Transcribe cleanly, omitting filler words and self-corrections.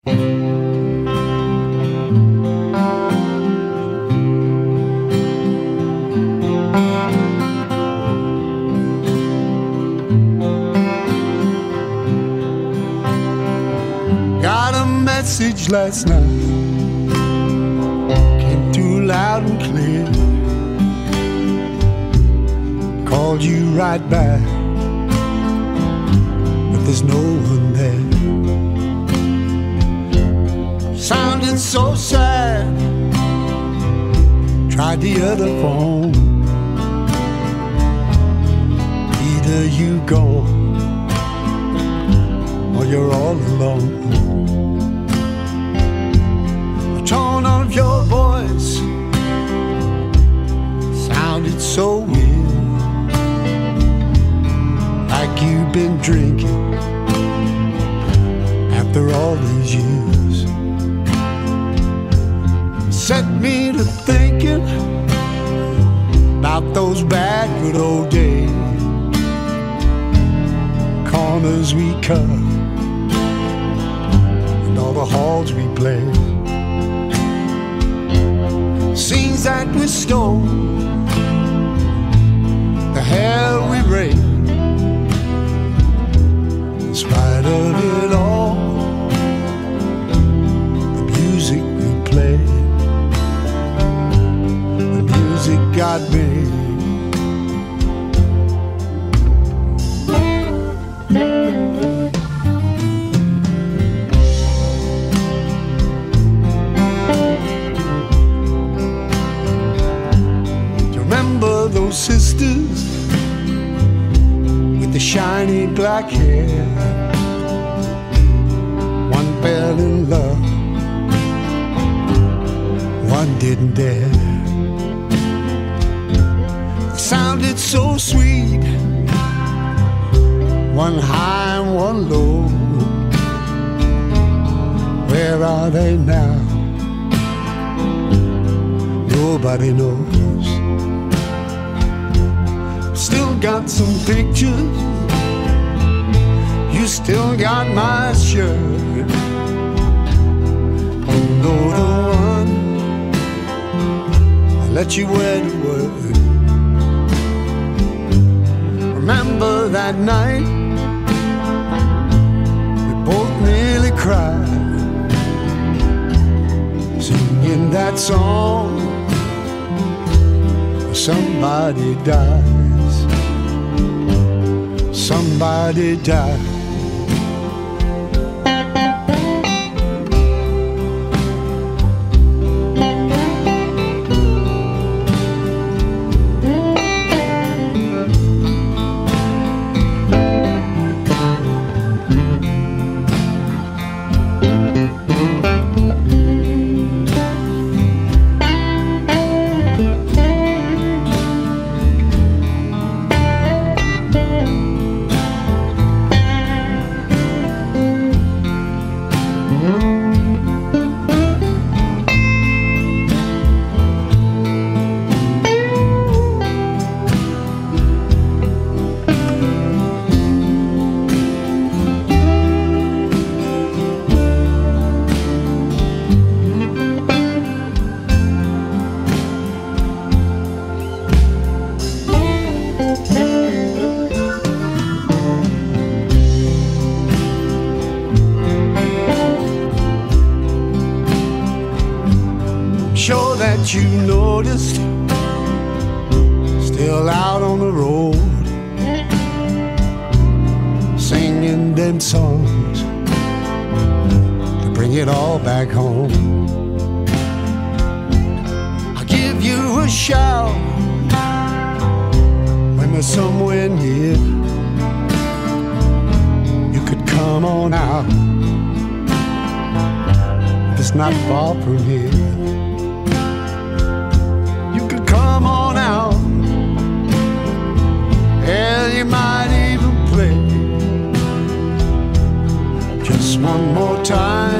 Got a message last night, came through loud and clear. Called you right back, but there's no one there. Sounded so sad, tried the other phone. Either you gone or you're all alone. The tone of your voice sounded so weird, like you've been drinking after all these years. Set me to thinking about those bad good old days, corners we cut and all the halls we played, scenes that we stole, the hell we raised. In spite of it all, the music we played, the music got me. Do you remember those sisters with the shiny black hair? One fell in love, one didn't dare. It sounded so sweet, one high and one low. Where are they now? Nobody knows. Still got some pictures, you still got my shirt. You know the one I let you wear to work. Remember that night we both nearly cried, singing that song, somebody dies, somebody dies. Sure that you noticed, still out on the road, singing them songs to bring it all back home. I'll give you a shout when we're somewhere near. You could come on out, it's not far from here. Come on out, hell, you might even play just one more time.